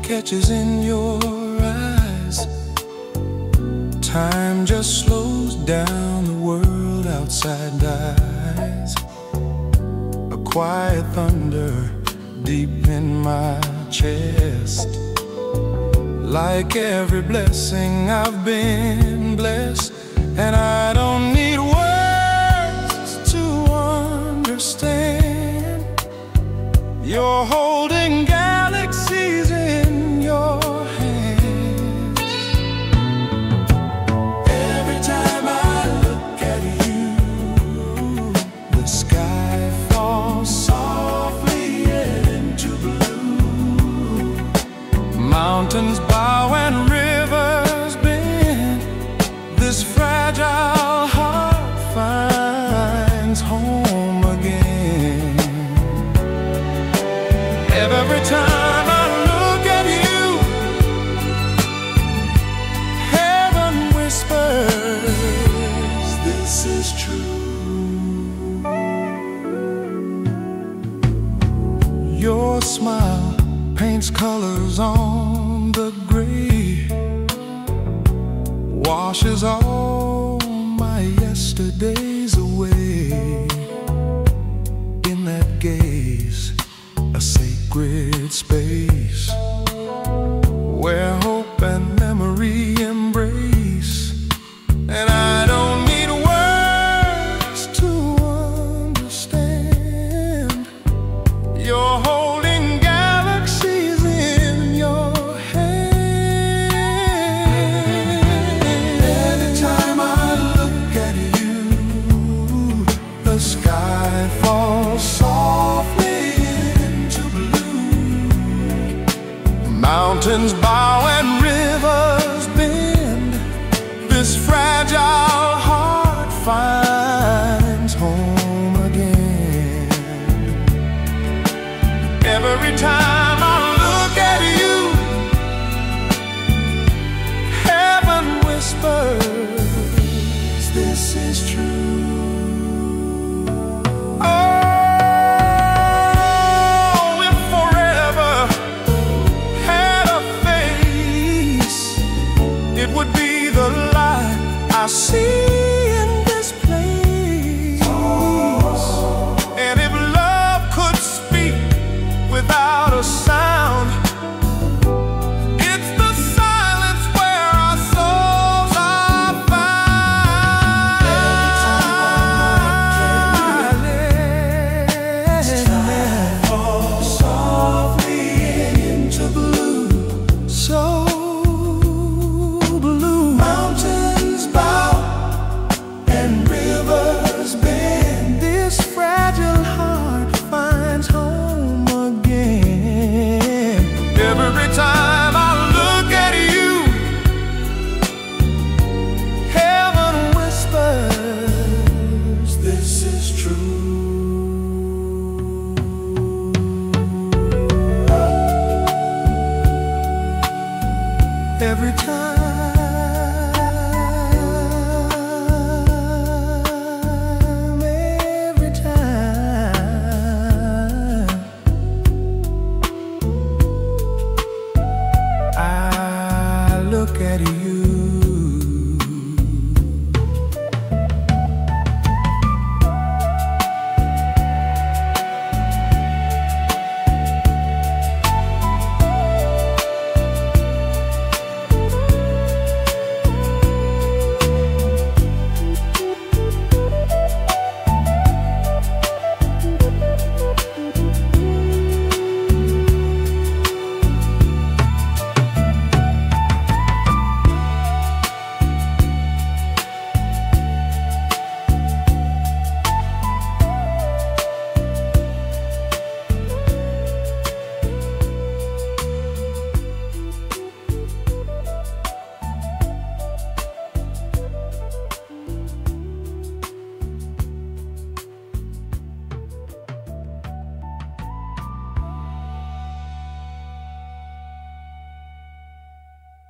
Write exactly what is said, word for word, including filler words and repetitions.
catches in your eyes. Time just slows down, the world outside dies. A quiet thunder deep in my chest. Like every blessing I've been blessed, and I don't need words to understand. You're holding galaxies in your hands. Every time I look at you, the sky falls softly into blue. Mountains bow and rivers bend. This fragile heart finds home again. Every time I look at you, heaven whispers, this is true. Your smile paints colors on the gray, washes all my yesterdays away. In that gaze, a sacred space where hope and memory embrace. And I don't need words to understand. You're holding galaxies in your hand. Every time I look at you, the sky falls softly into blue. Mountains bow and rivers bend. This fragile heart finds home again. Every time I look at you, heaven whispers, this is true. Oh, if forever had a face, it would be the light I see in this place. And if love could speak without a sound, it's the silence where our souls are found. Every time I fall softly into blue, so blue. Mountains bow and rivers bend. This fragile heart finds home again. Every time I look at you, heaven whispers, this is true. Every time, every time I look at you,